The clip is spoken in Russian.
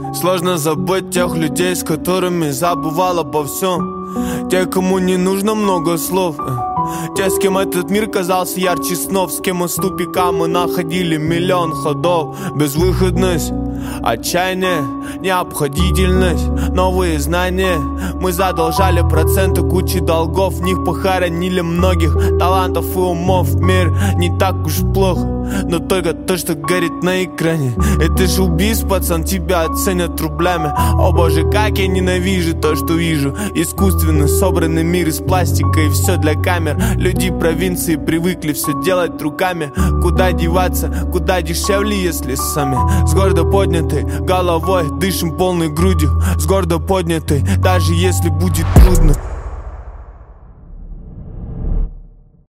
Сложно забыть тех людей, с которыми забывал обо всем. Те, кому не нужно много слов. Те, с кем этот мир казался ярче снов. С кем из тупика мы находили миллион ходов. Безвыходность, отчаяние, необходительность, новые знания. Мы задолжали проценты кучи долгов. В них похоронили многих талантов и умов. Мир не так уж плохо, но только то, что горит на экране. Это же убийц, пацан, тебя оценят рублями. О боже, как я ненавижу то, что вижу. Искусственно собранный мир из пластика, и все для камер. Люди провинции привыкли все делать руками. Куда деваться, куда дешевле, если сами. С гордо поднятой головой дышим полной грудью. С гордо поднятой, даже если будет трудно.